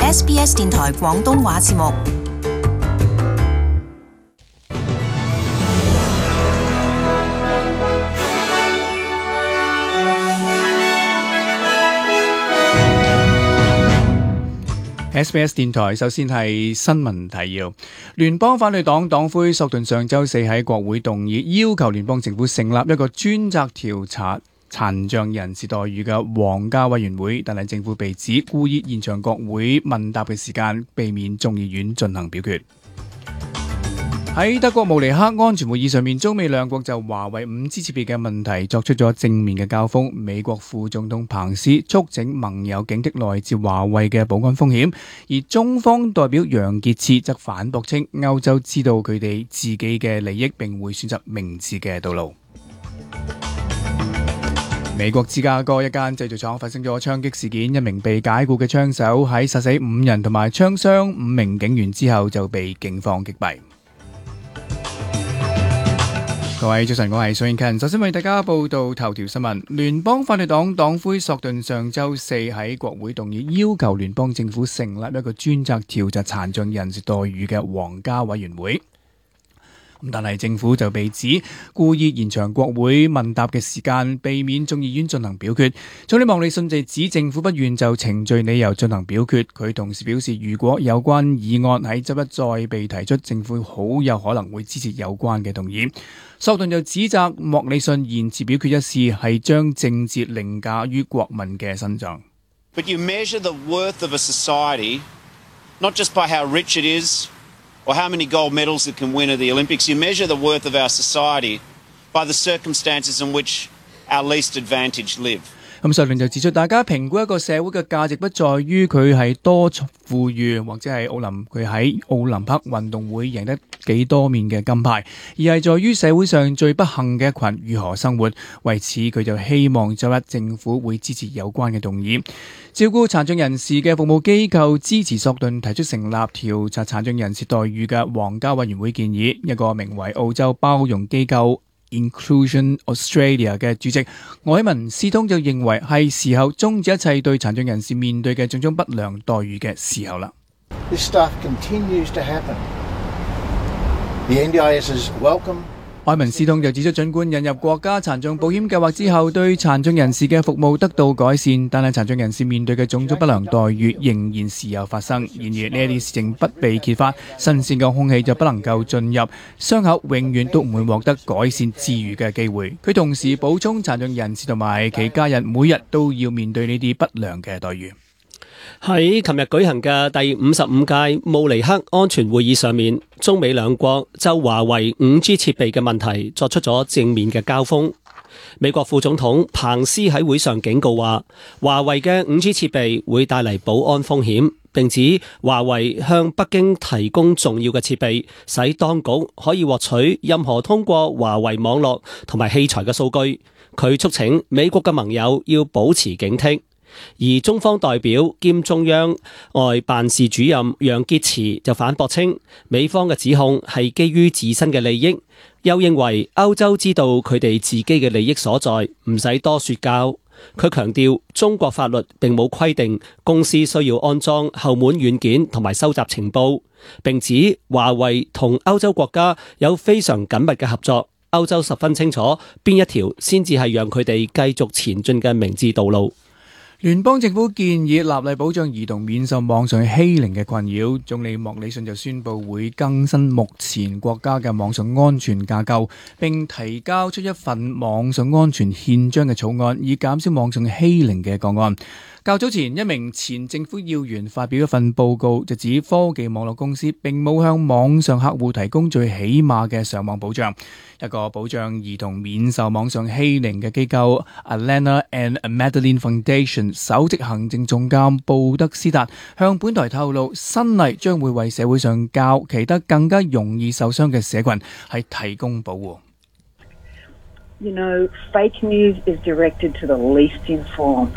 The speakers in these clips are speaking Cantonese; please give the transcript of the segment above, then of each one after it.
SBS 電台廣東話節目。 SBS 電台首先係新聞提要。聯邦反對黨黨魁索頓上週四喺國會動議，要求聯邦政府成立一個專責調查殘障人士待遇嘅皇家委員會，但係政府被指故意延長國會問答嘅時間，避免眾議院進行表決。喺德國慕尼黑安全會議上面，中美兩國就華為 5G 設備嘅問題作出咗正面嘅交鋒。美國副總統彭斯促請盟友警惕來自華為嘅保安風險，而中方代表楊潔篪則反駁稱，歐洲知道佢哋自己嘅利益，並會選擇明智嘅道路。美國芝加哥一間製造廠發生咗槍擊事件，一名被解僱嘅槍手喺殺死5人同埋槍傷5名警員之後就被警方擊斃。各位早晨，我係蘇英勤。首先為大家報道頭條新聞。聯邦反對黨黨魁索頓上週四喺國會動議，要求聯邦政府成立一個專責調查殘障人士待遇嘅皇家委員會。但係政府就被指故意延長國會問答嘅時間，避免眾議院進行表決。總理莫里遜就指政府不願就程序理由進行表決。佢同時表示，如果有關議案喺周一再被提出，政府好有可能會支持有關嘅動議。索頓就指責莫里遜延遲表決一事係將政治凌駕於國民嘅身上。 But you measure the worth of a society not just by how rich it is or how many gold medals it can win at the Olympics. You measure the worth of our society by the circumstances in which our least advantaged live. 索頓就指出，大家評估一個社會嘅價值不在於佢係多富裕，或者係佢喺奧林匹克運動會贏得幾多面嘅金牌，而係在於社會上最不幸嘅一群如何生活。為此，佢就希望周一政府會支持有關嘅動議。照顧殘障人士嘅服務機構支持索頓提出成立調查殘障人士待遇嘅皇家委員會建議。一個名為澳洲包容機構 Inclusion Australia 嘅主席愛文斯通就認為係時候終止一切對殘障人士面對嘅種種不良待遇嘅時候啦。 This stuff continues to happen. The NDIS is welcome. 愛文斯通就指出，儘管引入國家殘障保險計劃之後，對殘障人士嘅服務得到改善，但係殘障人士面對嘅種種不良待遇仍然時有發生。然而呢一啲事情不被揭發，新鮮嘅空氣就不能夠進入，傷口永遠都唔會獲得改善治癒嘅機會。佢同時補充，殘障人士同埋其家人每日都要面對呢啲不良嘅待遇。 喺琴日舉行嘅第55屆慕尼黑安全會議上面，中美兩國就華為 5G 設備嘅問題作出咗正面嘅交鋒。美國副總統彭斯喺會上警告話，華為嘅 5G 設備會帶嚟保安風險，並指華為向北京提供重要嘅設備，使當局可以獲取任何通過華為網絡同埋器材嘅數據。佢促請美國嘅盟友要保持警惕。而中方代表兼中央外辦事主任楊潔篪就反駁稱，美方嘅指控係基於自身嘅利益，又認為歐洲知道佢哋自己嘅利益所在，唔使多說教。佢強調中國法律並冇規定公司需要安裝後門軟件同埋收集情報，並指華為同歐洲國家有非常緊密嘅合作，歐洲十分清楚邊一條先至係讓佢哋繼續前進嘅明智道路。 聯邦政府建議立例保障兒童免受網上欺凌嘅困擾。總理莫里遜就宣布會更新目前國家嘅網上安全架構，並提交出一份網上安全憲章嘅草案，以減少網上欺凌嘅個案。較早前，一名前政府要員發表一份報告，就指科技網絡公司並冇向網上客戶提供最起碼嘅上網保障。一個保障兒童免受網上欺凌嘅機構 Alana and Madeline Foundation 首席行政總監布德斯達向本台透露，新例將會為社會上較其他更加容易受傷嘅社群係提供保護。 You know, fake news is directed to the least informed.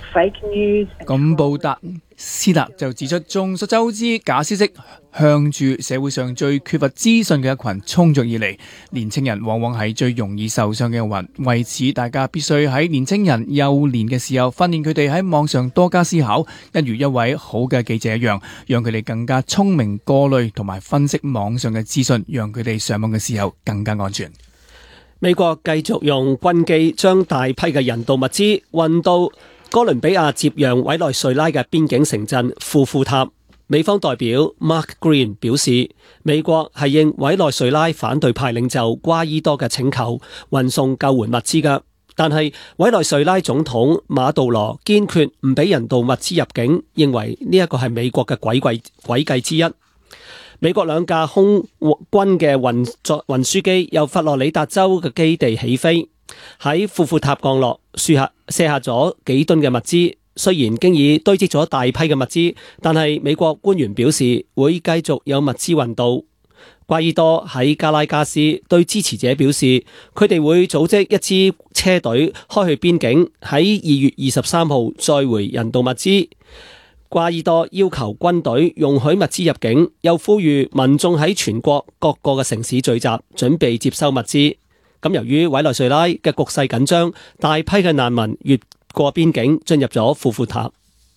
fake news. 咁布達斯特就指出，眾所周知假消息向住社會上最缺乏資訊嘅一群衝咗而嚟，年青人往往係最容易受傷嘅一群。為此，大家必須喺年青人幼年嘅時候訓練佢哋喺網上多加思考，一如一位好嘅記者一樣，讓佢哋更加聰明過濾同埋分析網上嘅資訊，讓佢哋上網嘅時候更加安全。 美國繼續用軍機將大批嘅人道物資運到哥倫比亞接壤委內瑞拉嘅邊境城鎮庫庫塔。美方代表 Mark Green 表示，美國係應委內瑞拉反對派領袖瓜伊多嘅請求運送救援物資㗎，但係委內瑞拉總統馬杜羅堅決唔俾人道物資入境，認為呢一個係美國嘅詭計之一。美國兩架空軍嘅運輸機由佛羅里達州嘅基地起飛，喺庫庫塔降落，卸下咗幾噸嘅物資。雖然經已堆積咗大批嘅物資，但係美國官員表示會繼續有物資運到。瓜伊多喺加拉加斯對支持者表示，佢哋會組織一支車隊開去邊境，喺2月23號載回人道物資。瓜伊多要求軍隊容許物資入境，又呼籲民眾喺全國各個嘅城市聚集，準備接收物資。咁由於委內瑞拉嘅局勢緊張，大批嘅難民越過邊境進入咗庫庫塔。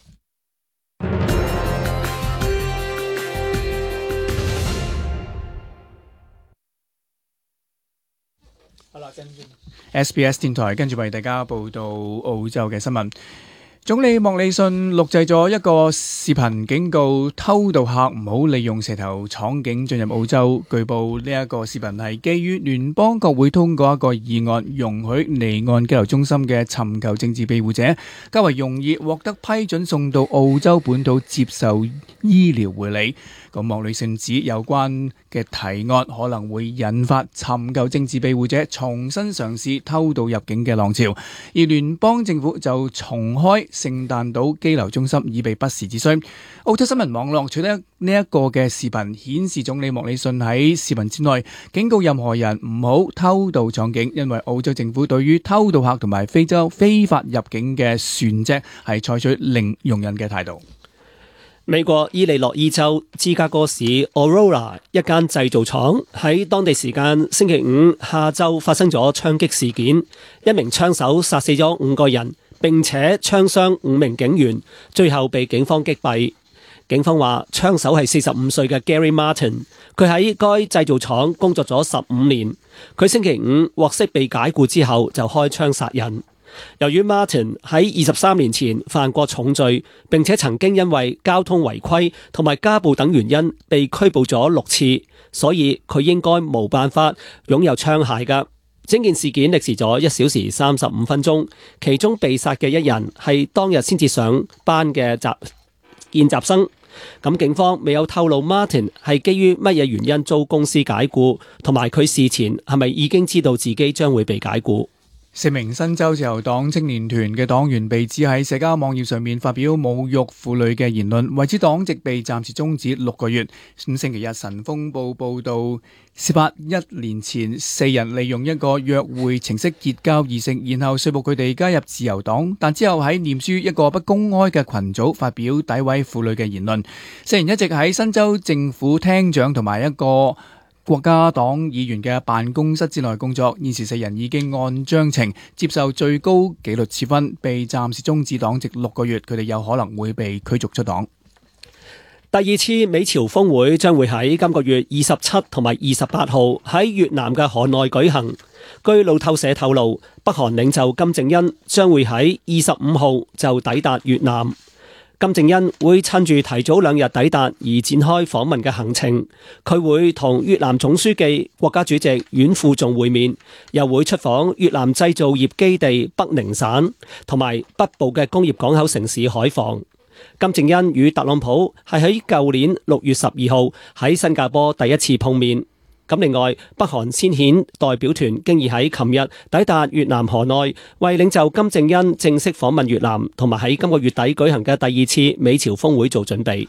SBS 電台跟住為大家報道澳洲嘅新聞。總理莫里遜錄製咗一個視頻，警告偷渡客唔好利用蛇頭闖境進入澳洲。據報呢一個視頻係基於聯邦國會通過一個議案，容許離岸羈留中心嘅尋求政治庇護者較為容易獲得批准送到澳洲本土接受醫療護理。咁莫里遜指有關嘅提案可能會引發尋求政治庇護者重新嘗試偷渡入境嘅浪潮，而聯邦政府就重開聖誕島羈留中心以備不時之需。澳洲新聞網絡取得呢一個嘅視頻，顯示總理莫里遜喺視頻之內警告任何人唔好偷渡闖境，因為澳洲政府對於偷渡客同埋非洲非法入境嘅船隻係採取零容忍嘅態度。 美國伊利諾伊州芝加哥市 Aurora 一間製造廠喺當地時間星期五下晝發生咗槍擊事件，一名槍手殺死咗5個人，並且槍傷5名警員，最後被警方擊斃。警方話槍手係45歲嘅 Gary Martin， 佢喺該製造廠工作咗15年，佢星期五獲釋被解僱之後就開槍殺人。由於 Martin 喺23年前犯過重罪，並且曾經因為交通違規同埋家暴等原因被拘捕咗6次，所以佢應該冇辦法擁有槍械㗎。整件事件歷時咗1小時35分鐘，其中被殺嘅一人係當日先至上班嘅見習生。咁警方未有透露 Martin 係基於乜嘢原因遭公司解僱，同埋佢事前係咪已經知道自己將會被解僱。 4名新州自由黨青年團嘅黨員被指喺社交網頁上面發表侮辱婦女嘅言論，為此黨籍被暫時終止6個月。星期日晨鋒報報道，事發1年前4人利用一個約會程式結交異性，然後說服佢哋加入自由黨，但之後喺臉書一個不公開嘅群組發表詆毀婦女嘅言論。4人一直喺新州政府廳長同埋一個國家黨議員嘅辦公室之內工作，現時4人已經按章程接受最高紀律處分，被暫時終止黨籍6個月，佢哋有可能會被驅逐出黨。 第2次美朝峰會將會喺今個月27同埋28號喺越南嘅河內舉行。據路透社透露，北韓領袖金正恩將會喺25號就抵達越南。金正恩會趁住提早2日抵達而展開訪問嘅行程，佢會同越南總書記、國家主席阮富仲會面，又會出訪越南製造業基地北寧省同埋北部嘅工業港口城市海防。金正恩與特朗普係喺舊年6月12號喺新加坡第一次碰面。咁另外，北韓先遣代表團經已喺琴日抵達越南河內，為領袖金正恩正式訪問越南，同埋喺今個月底舉行嘅第2次美朝峰會做準備。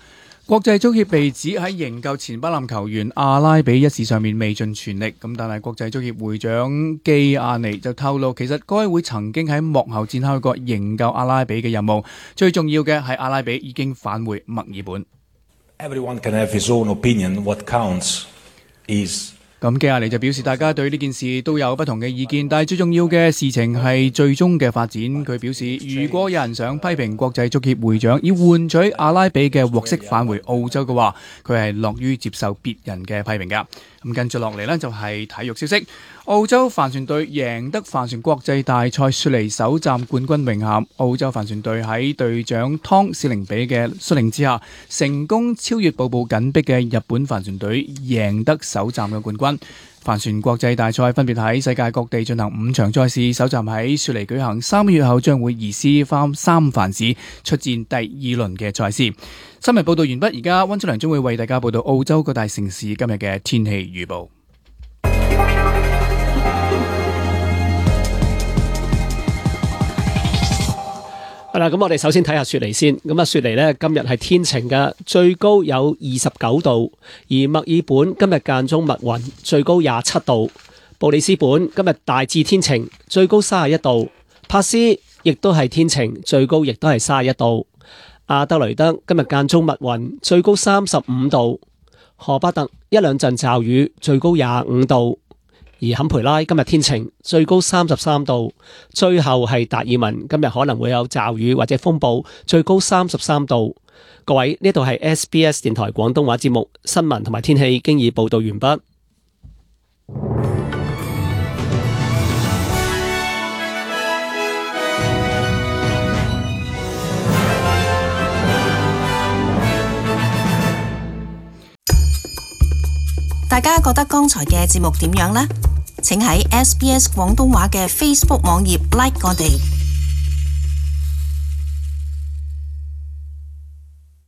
國際足協被指喺營救前巴林球員阿拉比一事上面未盡全力，咁但係國際足協會長基亞尼就透露，其實該會曾經喺幕後展開過營救阿拉比嘅任務，最重要嘅係阿拉比已經返回墨爾本。 Everyone can have his own opinion. What counts is 咁基亞尼就表示，大家對呢件事都有不同嘅意見，但係最重要嘅事情係最終嘅發展。佢表示，如果有人想批評國際足協會長以換取阿拉比嘅獲釋返回澳洲嘅話，佢係樂於接受別人嘅批評㗎。咁跟住落嚟呢，就係體育消息。澳洲帆船隊贏得帆船國際大賽雪梨首站冠軍榮銜。澳洲帆船隊喺隊長湯史靈比嘅率領之下，成功超越步步緊逼嘅日本帆船隊，贏得首站嘅冠軍。帆船國際大賽分別喺世界各地進行5場賽事，首站喺雪梨舉行，3個月後將會移師翻三藩市出戰第2輪嘅賽事。新聞報道完畢，而家溫出良將會為大家報道澳洲各大城市今日嘅天氣預報。 係啦，咁我哋首先睇下雪梨先。咁啊，雪梨呢今日係天晴嘅，最高有29度；而墨爾本今日間中密雲，最高27度；布里斯本今日大致天晴，最高31度；珀斯亦都係天晴，最高亦都係31度；阿德雷德今日間中密雲，最高35度；荷巴特一兩陣驟雨，最高25度。而坎培拉今日天晴，最高33度。最後係達爾文，今日可能會有驟雨或者風暴，最高33度。各位，呢度係 SBS 電台廣東話節目新聞同埋天氣經已報道完畢。 大家覺得剛才嘅節目點樣呢？請喺 SBS 廣東話嘅 Facebook 網頁 like 我哋。